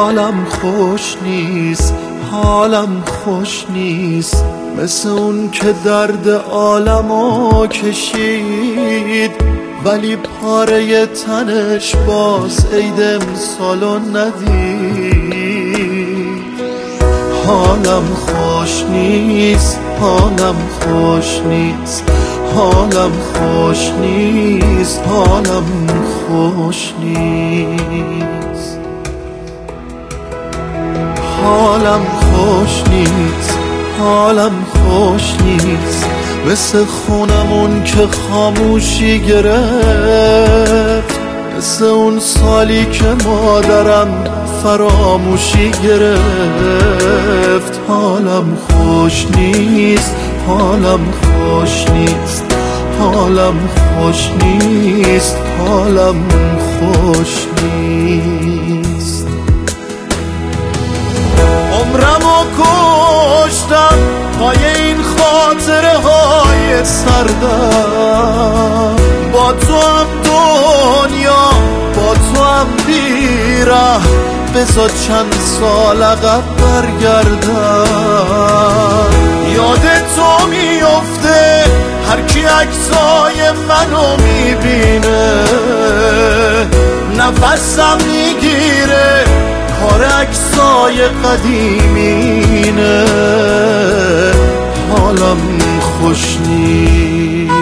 حالم خوش نیست، حالم خوش نیست، مثل اون که درد عالمو کشید ولی پاره تنش باز عید امسالو ندید. حالم خوش نیست، حالم خوش نیست، حالم خوش نیست، حالم خوش نیست، حالم خوش نیست، حالم خوش نیست، مثل خونمون که خاموشی گرفت، مثل اون سالی که مادرم فراموشی گرفت. حالم خوش نیست، حالم خوش نیست، حالم خوش نیست، حالم خوش نیست. عمرمو کشتم پای این خاطره های سردم، با تو هم دنیا با تو هم بیره، بذار چند سال عقب برگردم. یاد تو میفته هر کی عکسای منو میبینه، نفسم میگیره کار عکسای قدیمینه. حالم خوش نیست.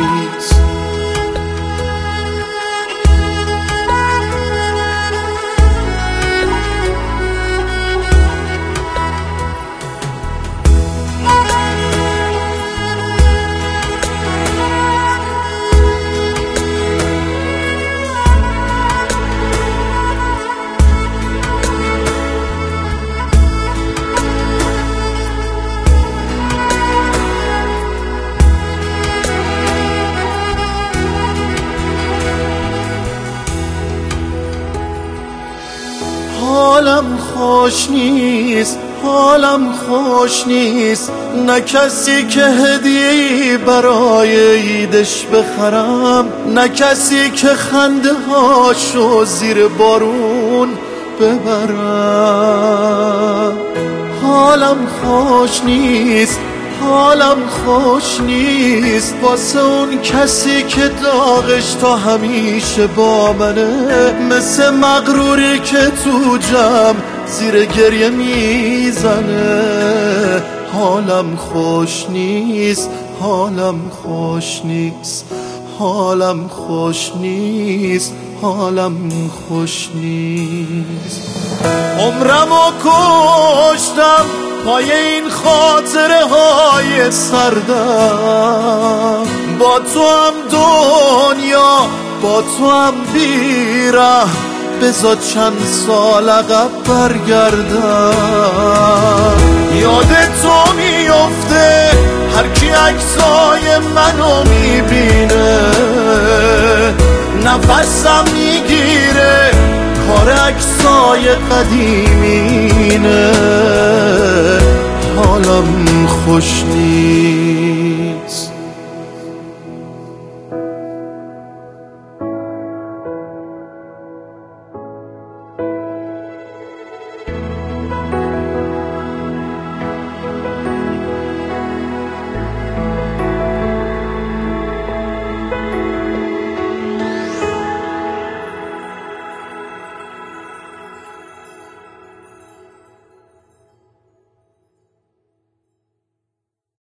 حالم خوش نیست، حالم خوش نیست، نه کسی که هدیه‌ای برای عیدش بخرم، نه کسی که خنده هاشو زیر بارون ببرم. حالم خوش نیست، حالم خوش نیست، واسه اون کسی که داغش تا همیشه با منه، مثل مغروری که تو جمع زیر گریه میزنه. حالم خوش نیست، حالم خوش نیست، حالم خوش نیست، حالم خوش نیست. عمرمو کشتم پای این خاطره های سردم، با تو هم دنیا با تو هم بیره، بذار چند سال عقب برگردم. یاد تو میفته هر کی عکسای منو میبینه، نفسم میگیره کار عکسای قدیمینه. حالم خوش نیست.